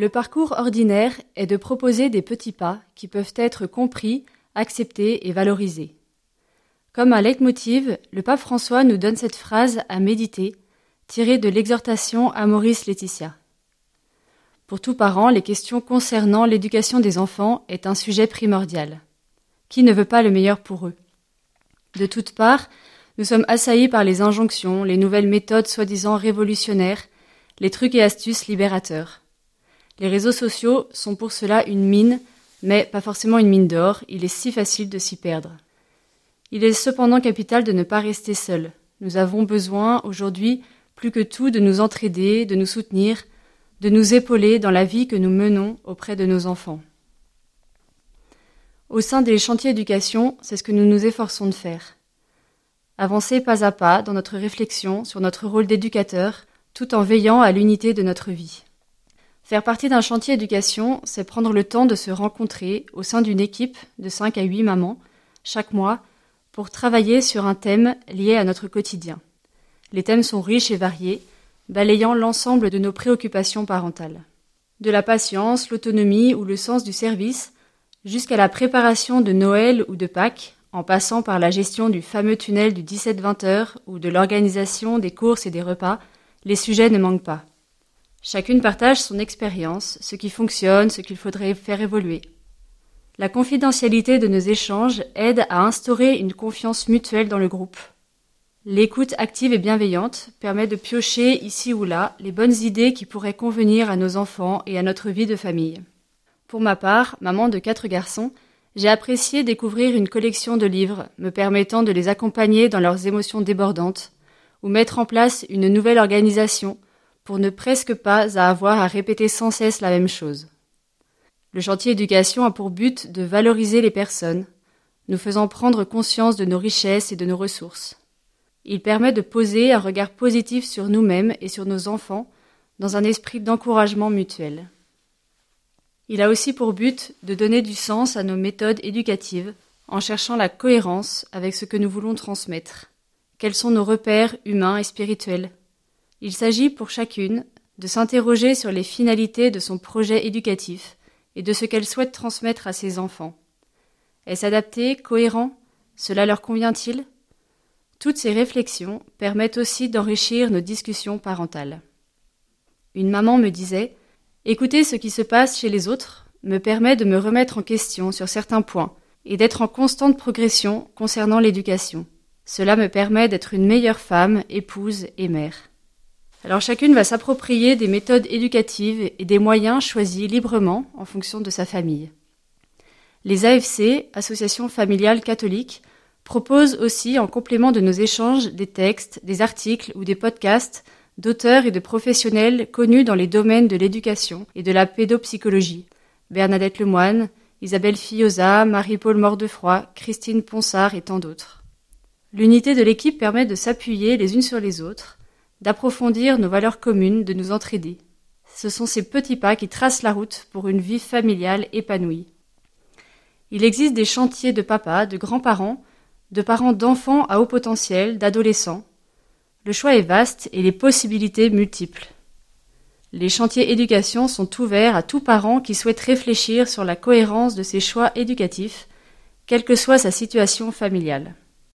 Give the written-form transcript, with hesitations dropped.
Le parcours ordinaire est de proposer des petits pas qui peuvent être compris, acceptés et valorisés. Comme un leitmotiv, le pape François nous donne cette phrase à méditer, tirée de l'exhortation Amoris Laetitia. Pour tout parent, les questions concernant l'éducation des enfants est un sujet primordial. Qui ne veut pas le meilleur pour eux? De toutes parts, nous sommes assaillis par les injonctions, les nouvelles méthodes soi-disant révolutionnaires, les trucs et astuces libérateurs. Les réseaux sociaux sont pour cela une mine, mais pas forcément une mine d'or, il est si facile de s'y perdre. Il est cependant capital de ne pas rester seul. Nous avons besoin, aujourd'hui, plus que tout, de nous entraider, de nous soutenir, de nous épauler dans la vie que nous menons auprès de nos enfants. Au sein des chantiers éducation, c'est ce que nous nous efforçons de faire. Avancer pas à pas dans notre réflexion sur notre rôle d'éducateur, tout en veillant à l'unité de notre vie. Faire partie d'un chantier éducation, c'est prendre le temps de se rencontrer au sein d'une équipe de 5 à 8 mamans, chaque mois, pour travailler sur un thème lié à notre quotidien. Les thèmes sont riches et variés, balayant l'ensemble de nos préoccupations parentales. De la patience, l'autonomie ou le sens du service, jusqu'à la préparation de Noël ou de Pâques, en passant par la gestion du fameux tunnel du 17-20 heures ou de l'organisation des courses et des repas, les sujets ne manquent pas. Chacune partage son expérience, ce qui fonctionne, ce qu'il faudrait faire évoluer. La confidentialité de nos échanges aide à instaurer une confiance mutuelle dans le groupe. L'écoute active et bienveillante permet de piocher ici ou là les bonnes idées qui pourraient convenir à nos enfants et à notre vie de famille. Pour ma part, maman de 4 garçons, j'ai apprécié découvrir une collection de livres me permettant de les accompagner dans leurs émotions débordantes ou mettre en place une nouvelle organisation pour ne presque pas avoir à répéter sans cesse la même chose. Le chantier éducation a pour but de valoriser les personnes, nous faisant prendre conscience de nos richesses et de nos ressources. Il permet de poser un regard positif sur nous-mêmes et sur nos enfants dans un esprit d'encouragement mutuel. Il a aussi pour but de donner du sens à nos méthodes éducatives en cherchant la cohérence avec ce que nous voulons transmettre. Quels sont nos repères humains et spirituels? Il s'agit pour chacune de s'interroger sur les finalités de son projet éducatif et de ce qu'elle souhaite transmettre à ses enfants. Est-ce adapté, cohérent? Cela leur convient-il? Toutes ces réflexions permettent aussi d'enrichir nos discussions parentales. Une maman me disait « Écouter ce qui se passe chez les autres me permet de me remettre en question sur certains points et d'être en constante progression concernant l'éducation. Cela me permet d'être une meilleure femme, épouse et mère. » Alors chacune va s'approprier des méthodes éducatives et des moyens choisis librement en fonction de sa famille. Les AFC, Associations familiales catholiques, proposent aussi en complément de nos échanges des textes, des articles ou des podcasts d'auteurs et de professionnels connus dans les domaines de l'éducation et de la pédopsychologie. Bernadette Lemoine, Isabelle Fioza, Marie-Paul Mordefroy, Christine Ponsard et tant d'autres. L'unité de l'équipe permet de s'appuyer les unes sur les autres, d'approfondir nos valeurs communes, de nous entraider. Ce sont ces petits pas qui tracent la route pour une vie familiale épanouie. Il existe des chantiers de papas, de grands-parents, de parents d'enfants à haut potentiel, d'adolescents. Le choix est vaste et les possibilités multiples. Les chantiers éducation sont ouverts à tout parent qui souhaite réfléchir sur la cohérence de ses choix éducatifs, quelle que soit sa situation familiale.